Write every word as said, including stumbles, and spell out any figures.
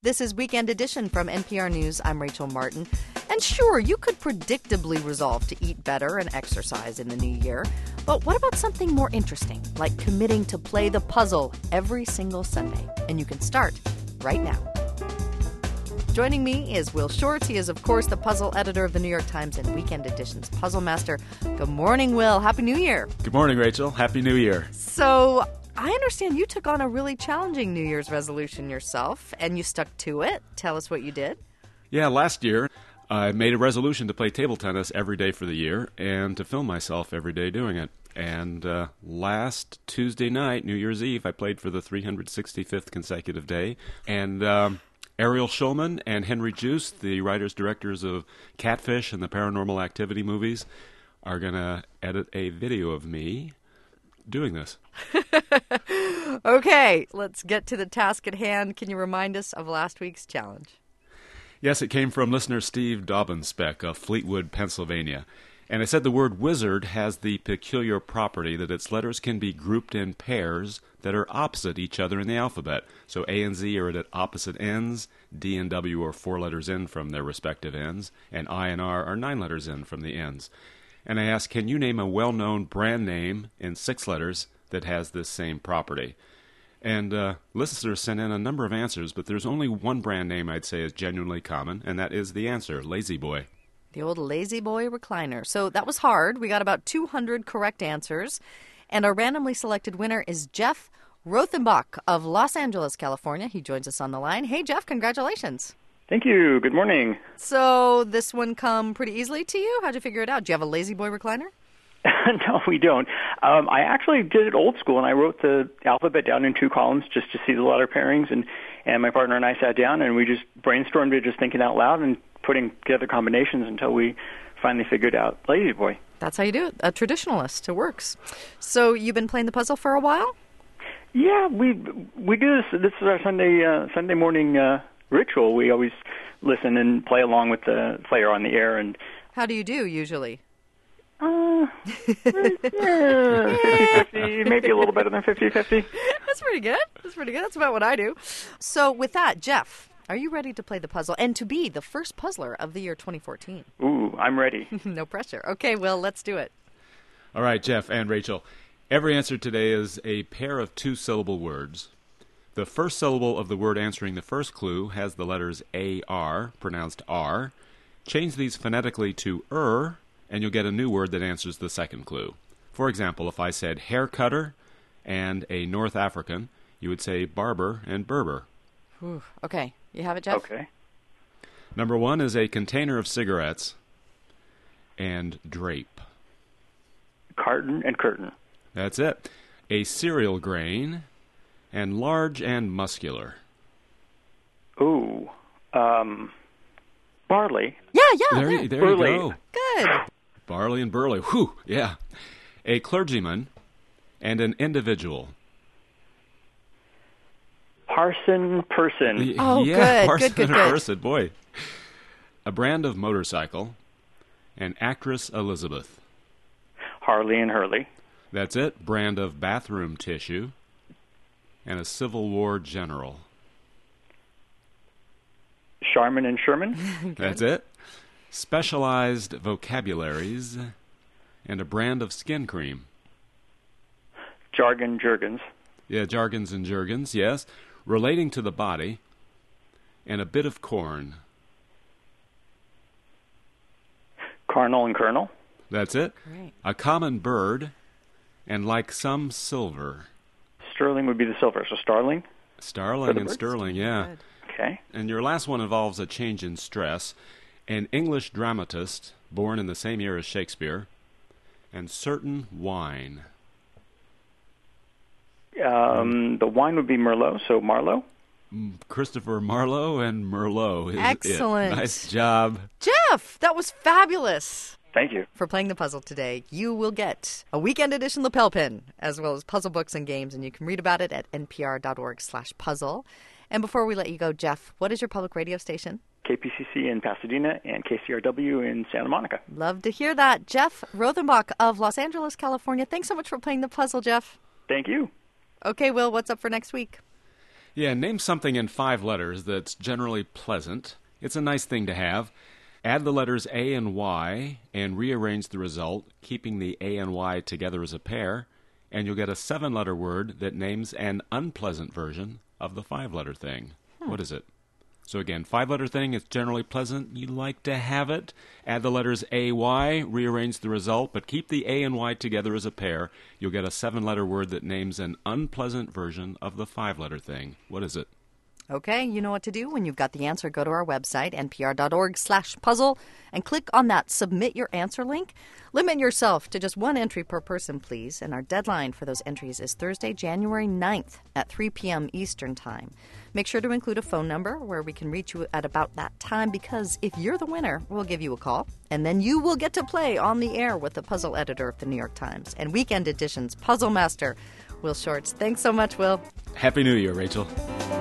This is Weekend Edition from N P R News. I'm Rachel Martin. And sure, you could predictably resolve to eat better and exercise in the new year. But what about something more interesting, like committing to play the puzzle every single Sunday? And you can start right now. Joining me is Will Shortz. He is, of course, the puzzle editor of the New York Times and Weekend Edition's Puzzle Master. Good morning, Will. Happy New Year. Good morning, Rachel. Happy New Year. So I understand you took on a really challenging New Year's resolution yourself, and you stuck to it. Tell us what you did. Yeah, last year I made a resolution to play table tennis every day for the year and to film myself every day doing it. And uh, last Tuesday night, New Year's Eve, I played for the three hundred sixty-fifth consecutive day. And um, Ariel Schulman and Henry Juice, the writers-directors of Catfish and the Paranormal Activity movies, are going to edit a video of me doing this. Okay, let's get to the task at hand. Can you remind us of last week's challenge? Yes, it came from listener Steve Dobbin-Speck of Fleetwood, Pennsylvania. And it said the word wizard has the peculiar property that its letters can be grouped in pairs that are opposite each other in the alphabet. So A and Z are at opposite ends, D and W are four letters in from their respective ends, and I and R are nine letters in from the ends. And I asked, can you name a well-known brand name in six letters that has this same property? And uh, listeners sent in a number of answers, but there's only one brand name I'd say is genuinely common, and that is the answer, La-Z-Boy. The old La-Z-Boy recliner. So that was hard. We got about two hundred correct answers. And our randomly selected winner is Jeff Rothenbach of Los Angeles, California. He joins us on the line. Hey, Jeff, congratulations. Thank you. Good morning. So this one come pretty easily to you? How'd you figure it out? Do you have a La-Z-Boy recliner? No, we don't. Um, I actually did it old school, and I wrote the alphabet down in two columns just to see the letter pairings, and, and my partner and I sat down, and we just brainstormed it, just thinking out loud and putting together combinations until we finally figured out La-Z-Boy. That's how you do it. A traditionalist. It works. So you've been playing the puzzle for a while? Yeah, we we do this. This is our Sunday uh, Sunday morning uh, ritual. We always listen and play along with the player on the air. And how do you do usually? Uh, yeah, fifty-fifty, maybe a little better than fifty-fifty. That's pretty good. That's pretty good. That's about what I do. So with that, Jeff, are you ready to play the puzzle and to be the first puzzler of the year twenty fourteen? Ooh, I'm ready. No pressure. Okay, well, let's do it. All right, Jeff and Rachel. Every answer today is a pair of two-syllable words. The first syllable of the word answering the first clue has the letters A R, pronounced R. Change these phonetically to er, and you'll get a new word that answers the second clue. For example, if I said hair cutter and a North African, you would say barber and Berber. Ooh, okay. You have it, Jeff? Okay. Number one is a container of cigarettes and drape. Carton and curtain. That's it. A cereal grain and large and muscular. Ooh. Um, barley. Yeah, yeah. There, yeah. you, there Burley. you go. Good. Barley and burley. Whew, yeah. A clergyman and an individual. Parson person. Oh, yeah, good, parson good, good, and good. person, boy. A brand of motorcycle and actress Elizabeth. Harley and Hurley. That's it. Brand of bathroom tissue and a Civil War general. Sharman and Sherman. That's it. Specialized vocabularies and a brand of skin cream. Jargon Jergens. Yeah, jargons and jergens, yes. Relating to the body and a bit of corn. Carnal and Colonel. That's it. Great. A common bird and like some silver. Sterling would be the silver, so starling. Starling For the and birds? sterling, yeah. Good. Okay. And your last one involves a change in stress. An English dramatist born in the same year as Shakespeare. And certain wine. Um, the wine would be Merlot, so Marlowe. Christopher Marlowe and Merlot is Excellent. it. Nice job. Jeff, that was fabulous. Thank you. For playing the puzzle today, you will get a weekend edition lapel pin, as well as puzzle books and games, and you can read about it at npr.org slash puzzle. And before we let you go, Jeff, what is your public radio station? K P C C in Pasadena and K C R W in Santa Monica. Love to hear that. Jeff Rothenbach of Los Angeles, California. Thanks so much for playing the puzzle, Jeff. Thank you. Okay, Will, what's up for next week? Yeah, name something in five letters that's generally pleasant. It's a nice thing to have. Add the letters A and Y and rearrange the result, keeping the A and Y together as a pair, and you'll get a seven-letter word that names an unpleasant version of the five-letter thing. Hmm. What is it? So again, five-letter thing, it's generally pleasant. You like to have it. Add the letters A, Y, rearrange the result, but keep the A and Y together as a pair. You'll get a seven-letter word that names an unpleasant version of the five-letter thing. What is it? Okay, you know what to do. When you've got the answer, go to our website, npr.org slash puzzle, and click on that Submit Your Answer link. Limit yourself to just one entry per person, please. And our deadline for those entries is Thursday, January ninth at three p.m. Eastern Time. Make sure to include a phone number where we can reach you at about that time, because if you're the winner, we'll give you a call. And then you will get to play on the air with the puzzle editor of the New York Times and Weekend Edition's puzzle master, Will Shortz. Thanks so much, Will. Happy New Year, Rachel.